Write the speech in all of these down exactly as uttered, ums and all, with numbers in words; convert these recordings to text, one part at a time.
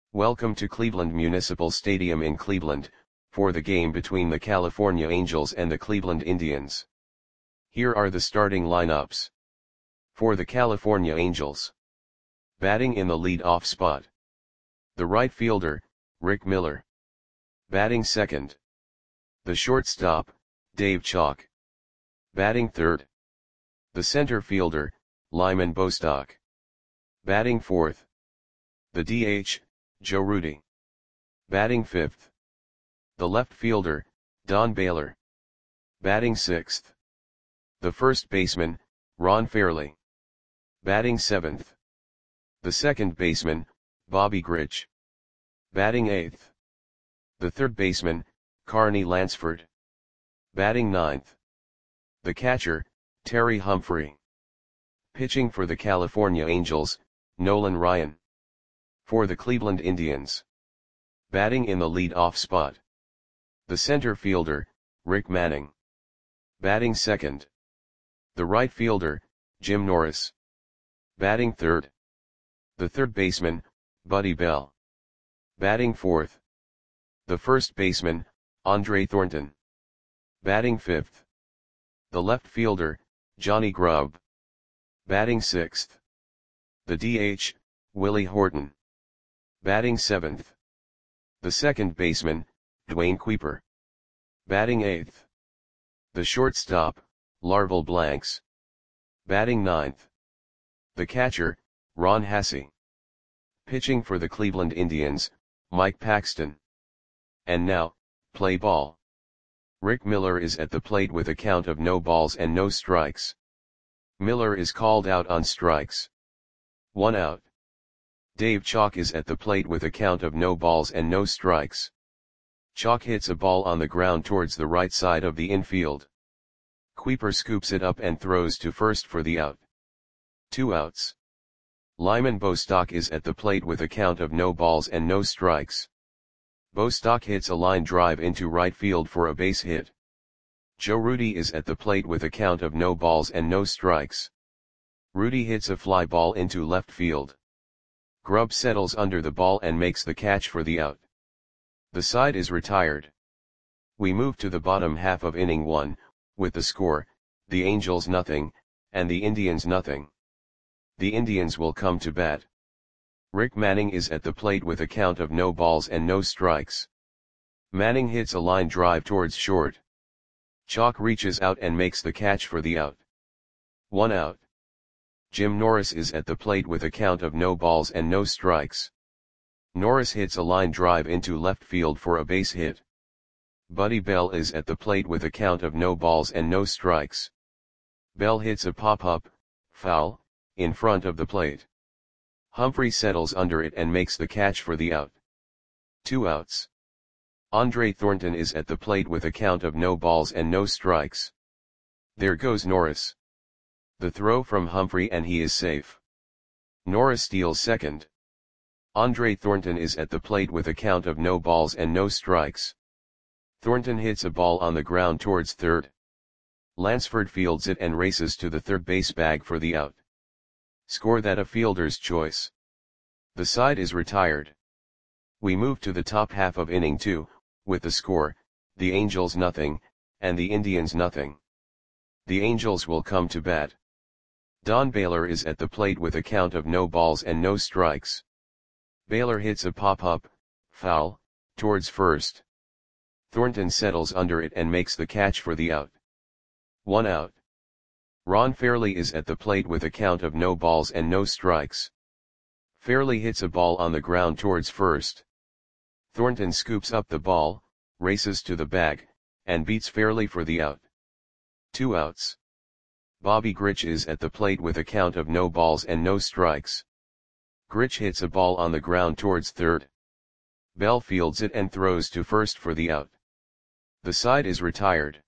Welcome to Cleveland Municipal Stadium in Cleveland, for the game between the California Angels and the Cleveland Indians. Here are the starting lineups. For the California Angels. Batting in the lead-off spot. The right fielder, Rick Miller. Batting second. The shortstop, Dave Chalk. Batting third. The center fielder, Lyman Bostock. Batting fourth. The D H, Joe Rudi. Batting fifth. The left fielder, Don Baylor. Batting sixth. The first baseman, Ron Fairly. Batting seventh. The second baseman, Bobby Grich. Batting eighth. The third baseman, Carney Lansford. Batting ninth. The catcher, Terry Humphrey. Pitching for the California Angels, Nolan Ryan. For the Cleveland Indians. Batting in the lead-off spot. The center fielder, Rick Manning. Batting second. The right fielder, Jim Norris. Batting third. The third baseman, Buddy Bell. Batting fourth. The first baseman, Andre Thornton. Batting fifth. The left fielder, Johnny Grubb. Batting sixth. The D H, Willie Horton. Batting seventh. The second baseman, Dwayne Kuiper. Batting eighth. The shortstop, Larval Blanks. Batting ninth. The catcher, Ron Hassey. Pitching for the Cleveland Indians, Mike Paxton. And now, play ball. Rick Miller is at the plate with a count of no balls and no strikes. Miller is called out on strikes. One out. Dave Chalk is at the plate with a count of no balls and no strikes. Chalk hits a ball on the ground towards the right side of the infield. Kuiper scoops it up and throws to first for the out. Two outs. Lyman Bostock is at the plate with a count of no balls and no strikes. Bostock hits a line drive into right field for a base hit. Joe Rudi is at the plate with a count of no balls and no strikes. Rudi hits a fly ball into left field. Grubb settles under the ball and makes the catch for the out. The side is retired. We move to the bottom half of inning one, with the score, the Angels nothing, and the Indians nothing. The Indians will come to bat. Rick Manning is at the plate with a count of no balls and no strikes. Manning hits a line drive towards short. Chalk reaches out and makes the catch for the out. One out. Jim Norris is at the plate with a count of no balls and no strikes. Norris hits a line drive into left field for a base hit. Buddy Bell is at the plate with a count of no balls and no strikes. Bell hits a pop-up, foul, in front of the plate. Humphrey settles under it and makes the catch for the out. Two outs. Andre Thornton is at the plate with a count of no balls and no strikes. There goes Norris. The throw from Humphrey and he is safe. Norris steals second. Andre Thornton is at the plate with a count of no balls and no strikes. Thornton hits a ball on the ground towards third. Lansford fields it and races to the third base bag for the out. Score that a fielder's choice. The side is retired. We move to the top half of inning two, with the score, the Angels nothing, and the Indians nothing. The Angels will come to bat. Don Baylor is at the plate with a count of no balls and no strikes. Baylor hits a pop-up, foul, towards first. Thornton settles under it and makes the catch for the out. One out. Ron Fairly is at the plate with a count of no balls and no strikes. Fairly hits a ball on the ground towards first. Thornton scoops up the ball, races to the bag, and beats Fairly for the out. Two outs. Bobby Grich is at the plate with a count of no balls and no strikes. Grich hits a ball on the ground towards third. Bell fields it and throws to first for the out. The side is retired.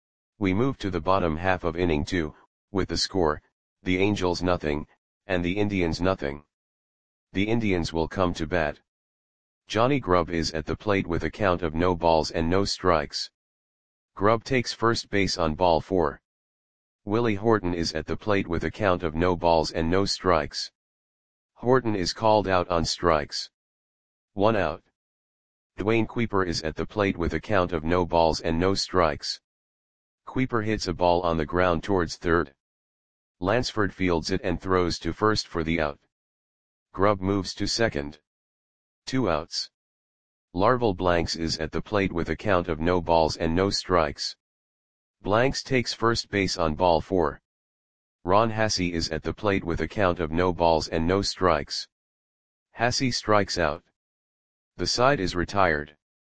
We move to the bottom half of inning two, with the score, the Angels nothing, and the Indians nothing. The Indians will come to bat. Johnny Grubb is at the plate with a count of no balls and no strikes. Grubb takes first base on ball four. Willie Horton is at the plate with a count of no balls and no strikes. Horton is called out on strikes. One out. Dwayne Kuiper is at the plate with a count of no balls and no strikes. Kuiper hits a ball on the ground towards third. Lansford fields it and throws to first for the out. Grubb moves to second. Two outs. Larval Blanks is at the plate with a count of no balls and no strikes. Blanks takes first base on ball four. Ron Hassey is at the plate with a count of no balls and no strikes. Hassey strikes out. The side is retired.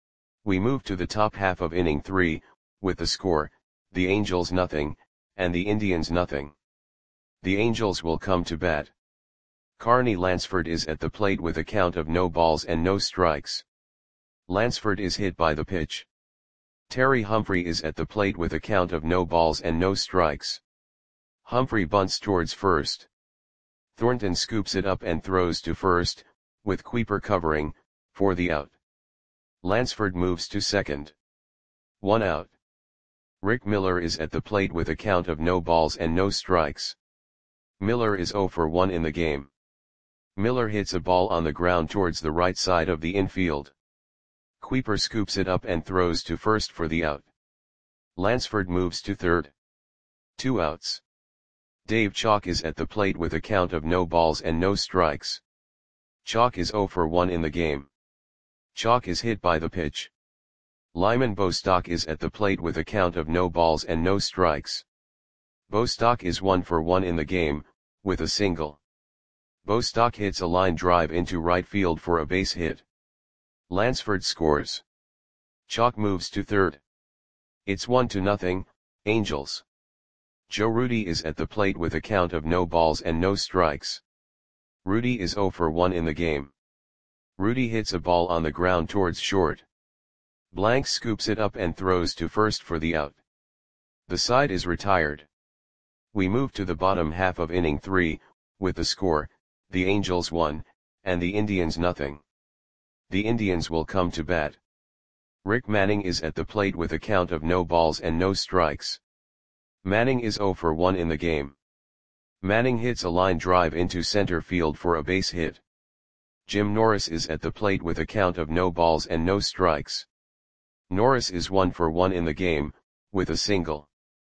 We move to the top half of inning three, with the score, the Angels nothing, and the Indians nothing. The Angels will come to bat. Carney Lansford is at the plate with a count of no balls and no strikes. Lansford is hit by the pitch. Terry Humphrey is at the plate with a count of no balls and no strikes. Humphrey bunts towards first. Thornton scoops it up and throws to first, with Kuiper covering, for the out. Lansford moves to second. One out. Rick Miller is at the plate with a count of no balls and no strikes. Miller is oh for one in the game. Miller hits a ball on the ground towards the right side of the infield. Kuiper scoops it up and throws to first for the out. Lansford moves to third. Two outs. Dave Chalk is at the plate with a count of no balls and no strikes. Chalk is oh for one in the game. Chalk is hit by the pitch. Lyman Bostock is at the plate with a count of no balls and no strikes. Bostock is one for one in the game, with a single. Bostock hits a line drive into right field for a base hit. Lansford scores. Chalk moves to third. It's one to nothing, Angels. Joe Rudi is at the plate with a count of no balls and no strikes. Rudi is oh for one in the game. Rudi hits a ball on the ground towards short. Blanks scoops it up and throws to first for the out. The side is retired. We move to the bottom half of inning three, with the score, the Angels one, and the Indians nothing. The Indians will come to bat. Rick Manning is at the plate with a count of no balls and no strikes. Manning is oh for one in the game. Manning hits a line drive into center field for a base hit. Jim Norris is at the plate with a count of no balls and no strikes. Norris is one for one in the game, with a single.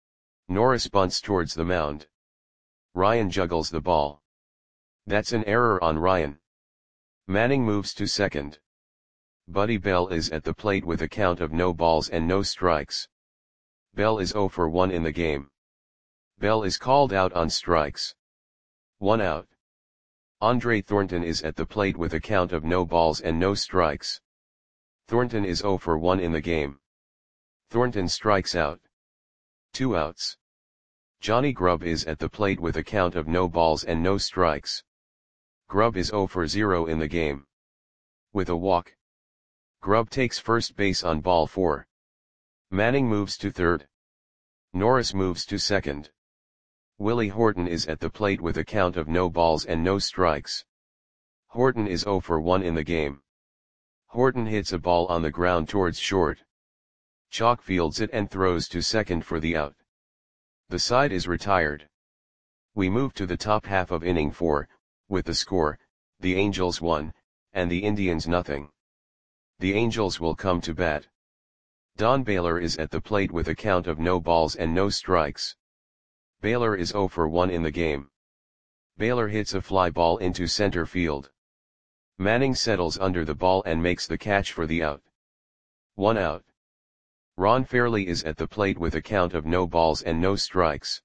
Norris bunts towards the mound. Ryan juggles the ball. That's an error on Ryan. Manning moves to second. Buddy Bell is at the plate with a count of no balls and no strikes. Bell is oh for one in the game. Bell is called out on strikes. One out. Andre Thornton is at the plate with a count of no balls and no strikes. Thornton is oh for one in the game. Thornton strikes out. Two outs. Johnny Grubb is at the plate with a count of no balls and no strikes. Grubb is oh for zero in the game. With a walk. Grubb takes first base on ball four. Manning moves to third. Norris moves to second. Willie Horton is at the plate with a count of no balls and no strikes. Horton is oh for one in the game. Horton hits a ball on the ground towards short. Chalk fields it and throws to second for the out. The side is retired. We move to the top half of inning four, with the score, the Angels one, and the Indians nothing. The Angels will come to bat. Don Baylor is at the plate with a count of no balls and no strikes. Baylor is oh for one in the game. Baylor hits a fly ball into center field. Manning settles under the ball and makes the catch for the out. One out. Ron Fairly is at the plate with a count of no balls and no strikes.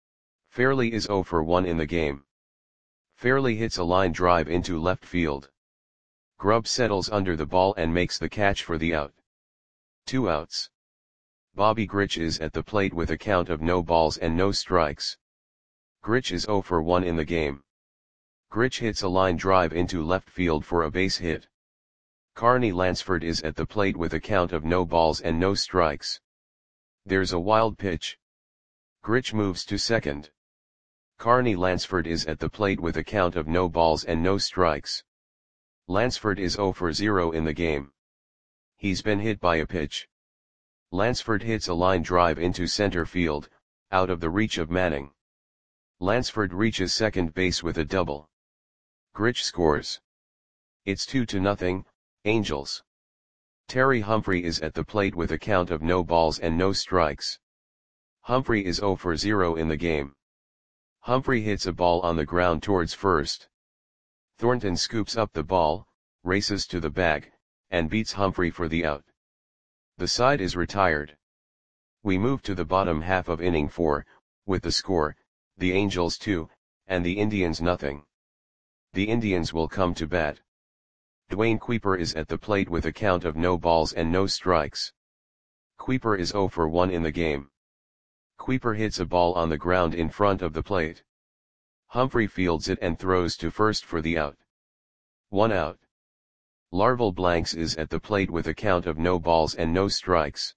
Fairly is oh for one in the game. Fairly hits a line drive into left field. Grubb settles under the ball and makes the catch for the out. Two outs. Bobby Grich is at the plate with a count of no balls and no strikes. Grich is oh for one in the game. Grich hits a line drive into left field for a base hit. Carney Lansford is at the plate with a count of no balls and no strikes. There's a wild pitch. Grich moves to second. Carney Lansford is at the plate with a count of no balls and no strikes. Lansford is oh for zero in the game. He's been hit by a pitch. Lansford hits a line drive into center field, out of the reach of Manning. Lansford reaches second base with a double. Grich scores. It's two to nothing, Angels. Terry Humphrey is at the plate with a count of no balls and no strikes. Humphrey is zero for zero in the game. Humphrey hits a ball on the ground towards first. Thornton scoops up the ball, races to the bag, and beats Humphrey for the out. The side is retired. We move to the bottom half of inning four, with the score, the Angels two, and the Indians nothing. The Indians will come to bat. Dwayne Kuiper is at the plate with a count of no balls and no strikes. Kuiper is zero for one in the game. Kuiper hits a ball on the ground in front of the plate. Humphrey fields it and throws to first for the out. One out. Larval Blanks is at the plate with a count of no balls and no strikes.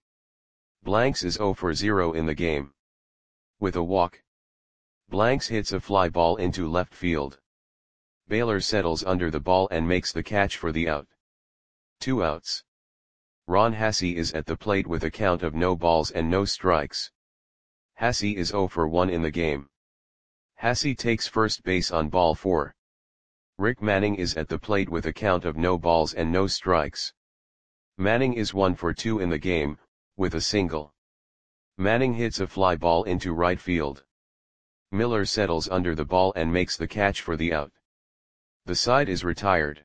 Blanks is zero for zero in the game. With a walk, Blanks hits a fly ball into left field. Baylor settles under the ball and makes the catch for the out. Two outs. Ron Hassey is at the plate with a count of no balls and no strikes. Hassey is zero for one in the game. Hassey takes first base on ball four. Rick Manning is at the plate with a count of no balls and no strikes. Manning is one for two in the game, with a single. Manning hits a fly ball into right field. Miller settles under the ball and makes the catch for the out. The side is retired.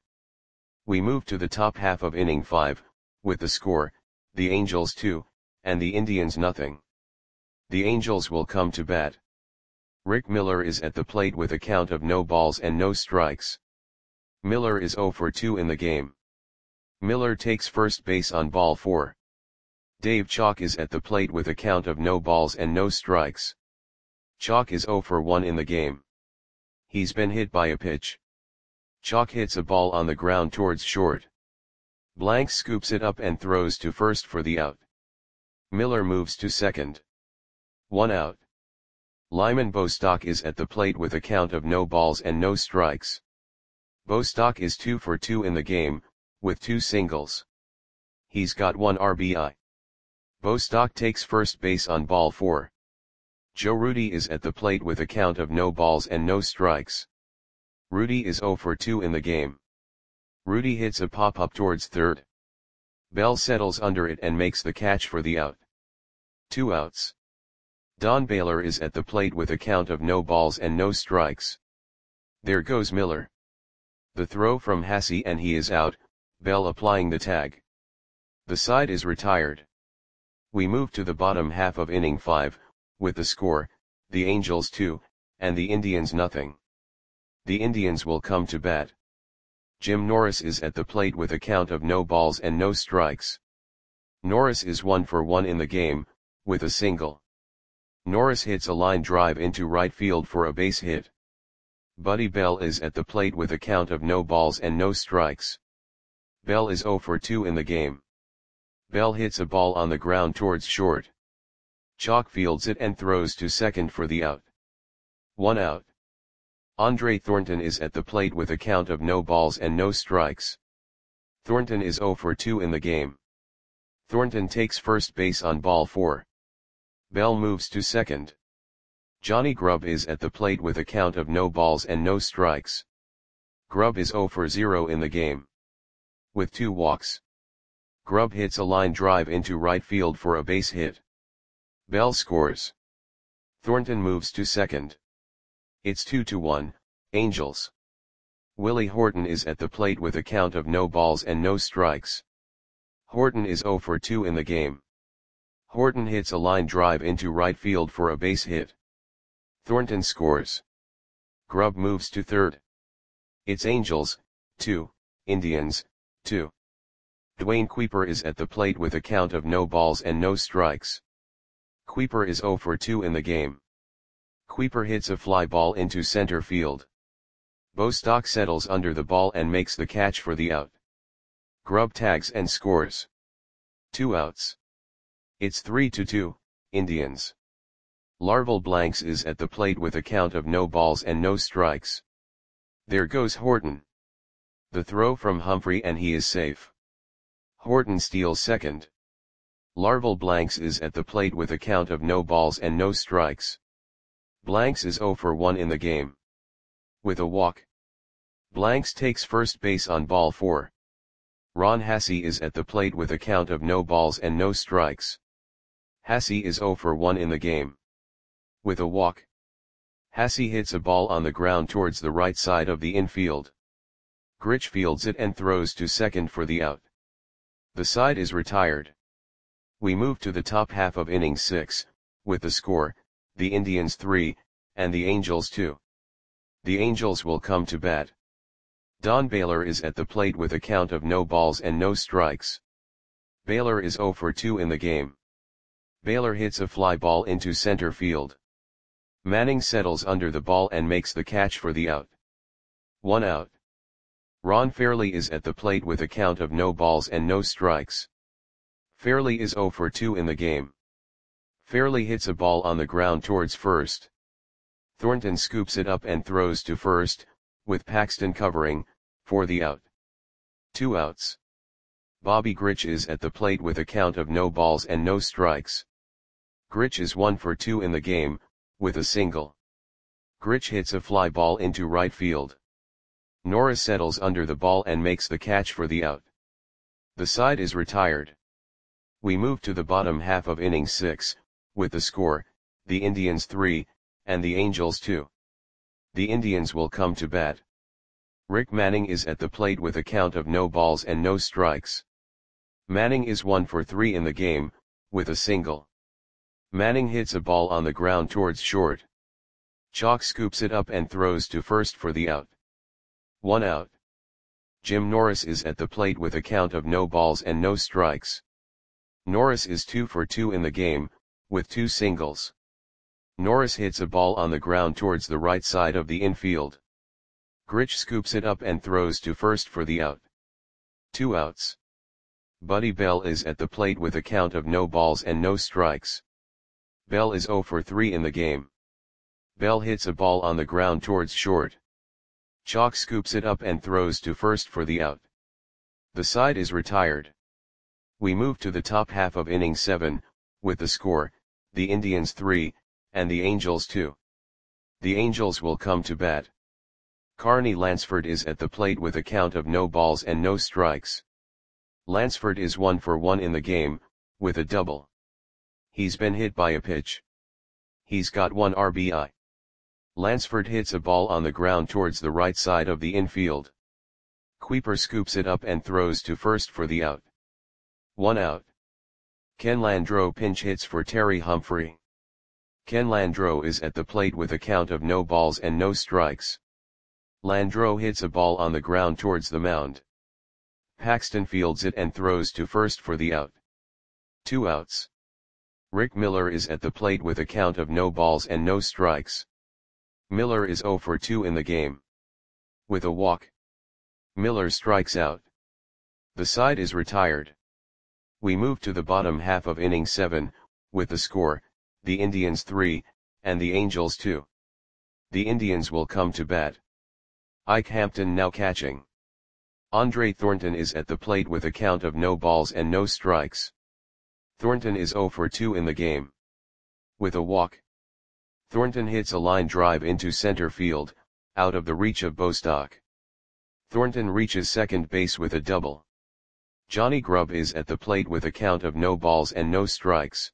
We move to the top half of inning five, with the score, the Angels two, and the Indians nothing. The Angels will come to bat. Rick Miller is at the plate with a count of no balls and no strikes. Miller is zero for two in the game. Miller takes first base on ball four. Dave Chalk is at the plate with a count of no balls and no strikes. Chalk is zero for one in the game. He's been hit by a pitch. Chalk hits a ball on the ground towards short. Blanks scoops it up and throws to first for the out. Miller moves to second. One out. Lyman Bostock is at the plate with a count of no balls and no strikes. Bostock is two for two in the game, with two singles. He's got one R B I. Bostock takes first base on ball four. Joe Rudi is at the plate with a count of no balls and no strikes. Rudi is zero for two in the game. Rudi hits a pop-up towards third. Bell settles under it and makes the catch for the out. Two outs. Don Baylor is at the plate with a count of no balls and no strikes. There goes Miller. The throw from Hassey and he is out, Bell applying the tag. The side is retired. We move to the bottom half of inning five, with the score, the Angels two, and the Indians nothing. The Indians will come to bat. Jim Norris is at the plate with a count of no balls and no strikes. Norris is one for one in the game, with a single. Norris hits a line drive into right field for a base hit. Buddy Bell is at the plate with a count of no balls and no strikes. Bell is zero for two in the game. Bell hits a ball on the ground towards short. Chalk fields it and throws to second for the out. One out. Andre Thornton is at the plate with a count of no balls and no strikes. Thornton is zero for two in the game. Thornton takes first base on ball four. Bell moves to second. Johnny Grubb is at the plate with a count of no balls and no strikes. Grubb is zero for zero in the game. With two walks, Grubb hits a line drive into right field for a base hit. Bell scores. Thornton moves to second. It's two to one, Angels. Willie Horton is at the plate with a count of no balls and no strikes. Horton is zero for two in the game. Horton hits a line drive into right field for a base hit. Thornton scores. Grubb moves to third. It's Angels, two, Indians, two. Dwayne Kuiper is at the plate with a count of no balls and no strikes. Kuiper is zero for two in the game. Kuiper hits a fly ball into center field. Bostock settles under the ball and makes the catch for the out. Grubb tags and scores. Two outs. It's three to two, Indians. Larval Blanks is at the plate with a count of no balls and no strikes. There goes Horton. The throw from Humphrey and he is safe. Horton steals second. Larval Blanks is at the plate with a count of no balls and no strikes. Blanks is zero for one in the game. With a walk, Blanks takes first base on ball four. Ron Hassey is at the plate with a count of no balls and no strikes. Hassey is zero for one in the game. With a walk, Hassey hits a ball on the ground towards the right side of the infield. Grich fields it and throws to second for the out. The side is retired. We move to the top half of inning six, with the score, the Indians three, and the Angels two. The Angels will come to bat. Don Baylor is at the plate with a count of no balls and no strikes. Baylor is zero for two in the game. Baylor hits a fly ball into center field. Manning settles under the ball and makes the catch for the out. One out. Ron Fairley is at the plate with a count of no balls and no strikes. Fairley is zero for two in the game. Fairley hits a ball on the ground towards first. Thornton scoops it up and throws to first, with Paxton covering, for the out. Two outs. Bobby Grich is at the plate with a count of no balls and no strikes. Grich is one for two in the game, with a single. Grich hits a fly ball into right field. Norris settles under the ball and makes the catch for the out. The side is retired. We move to the bottom half of inning six, with the score, the Indians three, and the Angels two. The Indians will come to bat. Rick Manning is at the plate with a count of no balls and no strikes. Manning is one for three in the game, with a single. Manning hits a ball on the ground towards short. Chalk scoops it up and throws to first for the out. One out. Jim Norris is at the plate with a count of no balls and no strikes. Norris is two for two in the game, with two singles. Norris hits a ball on the ground towards the right side of the infield. Grich scoops it up and throws to first for the out. Two outs. Buddy Bell is at the plate with a count of no balls and no strikes. Bell is zero for three in the game. Bell hits a ball on the ground towards short. Chalk scoops it up and throws to first for the out. The side is retired. We move to the top half of inning seven, with the score, the Indians three, and the Angels two. The Angels will come to bat. Carney Lansford is at the plate with a count of no balls and no strikes. Lansford is one for one in the game, with a double. He's been hit by a pitch. He's got one R B I. Lansford hits a ball on the ground towards the right side of the infield. Kuiper scoops it up and throws to first for the out. One out. Ken Landreau pinch hits for Terry Humphrey. Ken Landreau is at the plate with a count of no balls and no strikes. Landreau hits a ball on the ground towards the mound. Paxton fields it and throws to first for the out. Two outs. Rick Miller is at the plate with a count of no balls and no strikes. Miller is zero for two in the game. With a walk, Miller strikes out. The side is retired. We move to the bottom half of inning seven, with the score, the Indians three, and the Angels two. The Indians will come to bat. Ike Hampton now catching. Andre Thornton is at the plate with a count of no balls and no strikes. Thornton is zero for two in the game. With a walk, Thornton hits a line drive into center field, out of the reach of Bostock. Thornton reaches second base with a double. Johnny Grubb is at the plate with a count of no balls and no strikes.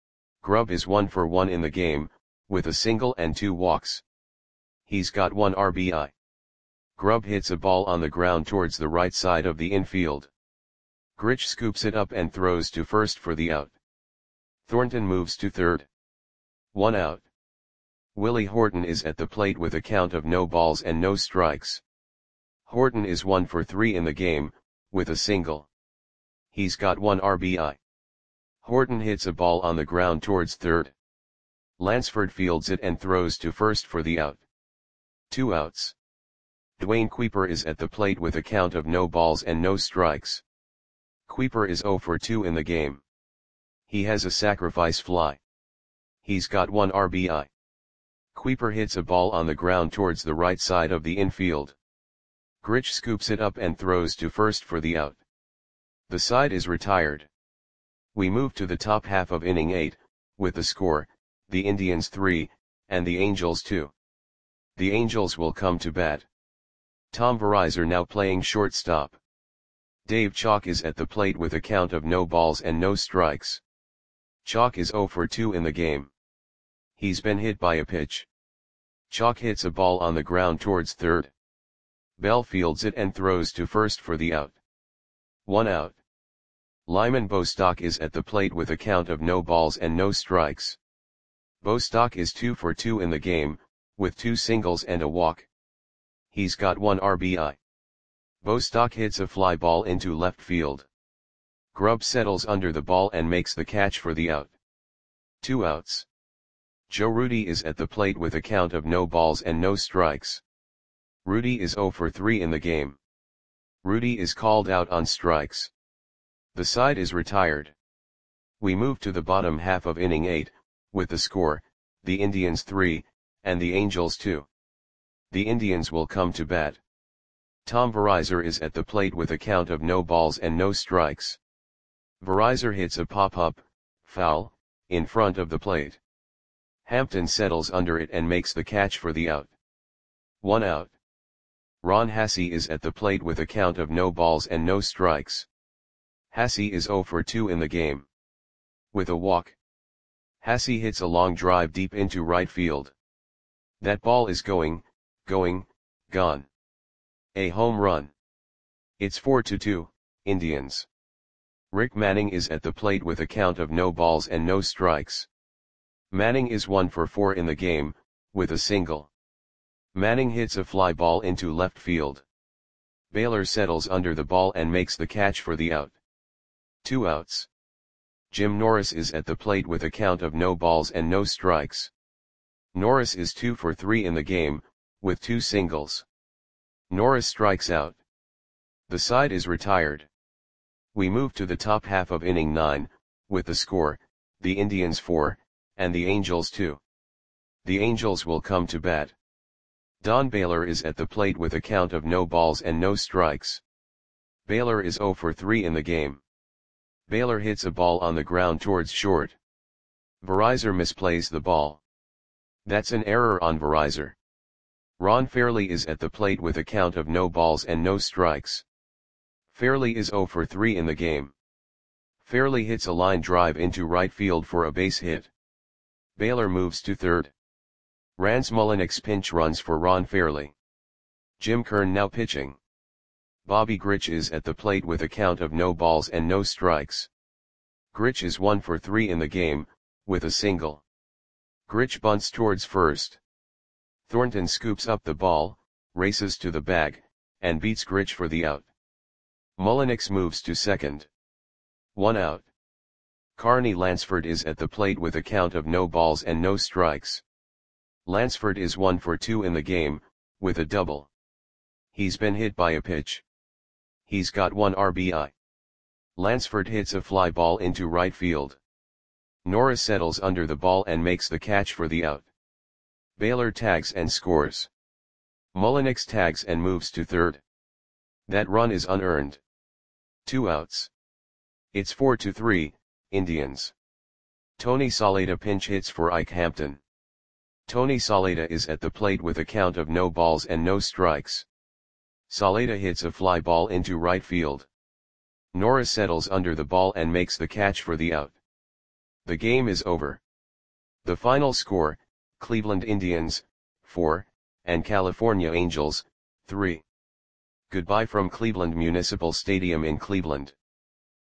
Grubb is one for one in the game, with a single and two walks. He's got one R B I. Grubb hits a ball on the ground towards the right side of the infield. Grich scoops it up and throws to first for the out. Thornton moves to third. One out. Willie Horton is at the plate with a count of no balls and no strikes. Horton is one for three in the game, with a single. He's got one R B I. Horton hits a ball on the ground towards third. Lansford fields it and throws to first for the out. Two outs. Dwayne Kuiper is at the plate with a count of no balls and no strikes. Kuiper is zero for two in the game. He has a sacrifice fly. He's got one R B I. Kuiper hits a ball on the ground towards the right side of the infield. Grich scoops it up and throws to first for the out. The side is retired. We move to the top half of inning eight, with the score, the Indians three, and the Angels two. The Angels will come to bat. Tom Verizor now playing shortstop. Dave Chalk is at the plate with a count of no balls and no strikes. Chalk is zero for two in the game. He's been hit by a pitch. Chalk hits a ball on the ground towards third. Bell fields it and throws to first for the out. One out. Lyman Bostock is at the plate with a count of no balls and no strikes. Bostock is two for two in the game, with two singles and a walk. He's got one R B I. Bostock hits a fly ball into left field. Grubb settles under the ball and makes the catch for the out. Two outs. Joe Rudi is at the plate with a count of no balls and no strikes. Rudi is zero for three in the game. Rudi is called out on strikes. The side is retired. We move to the bottom half of inning eight, with the score, the Indians three, and the Angels two. The Indians will come to bat. Tom Verizar is at the plate with a count of no balls and no strikes. Verizar hits a pop-up, foul, in front of the plate. Hampton settles under it and makes the catch for the out. One out. Ron Hassey is at the plate with a count of no balls and no strikes. Hassey is zero for two in the game. With a walk. Hassey hits a long drive deep into right field. That ball is going, going, gone. A home run. It's four to two, Indians. Rick Manning is at the plate with a count of no balls and no strikes. Manning is one for four in the game, with a single. Manning hits a fly ball into left field. Baylor settles under the ball and makes the catch for the out. Two outs. Jim Norris is at the plate with a count of no balls and no strikes. Norris is two for three in the game, with two singles. Norris strikes out. The side is retired. We move to the top half of inning nine, with the score, the Indians four, and the Angels two. The Angels will come to bat. Don Baylor is at the plate with a count of no balls and no strikes. Baylor is zero for three in the game. Baylor hits a ball on the ground towards short. Verizar misplays the ball. That's an error on Verizar. Ron Fairley is at the plate with a count of no balls and no strikes. Fairley is zero for three in the game. Fairley hits a line drive into right field for a base hit. Baylor moves to third. Rance Mulliniks pinch runs for Ron Fairley. Jim Kern now pitching. Bobby Grich is at the plate with a count of no balls and no strikes. Grich is one for three in the game, with a single. Grich bunts towards first. Thornton scoops up the ball, races to the bag, and beats Grich for the out. Mulliniks moves to second. One out. Carney Lansford is at the plate with a count of no balls and no strikes. Lansford is one for two in the game, with a double. He's been hit by a pitch. He's got one R B I. Lansford hits a fly ball into right field. Norris settles under the ball and makes the catch for the out. Baylor tags and scores. Mulliniks tags and moves to third. That run is unearned. Two outs. It's four to three, Indians. Tony Saleta pinch hits for Ike Hampton. Tony Saleta is at the plate with a count of no balls and no strikes. Saleta hits a fly ball into right field. Norris settles under the ball and makes the catch for the out. The game is over. The final score, Cleveland Indians, four, and California Angels, three. Goodbye from Cleveland Municipal Stadium in Cleveland.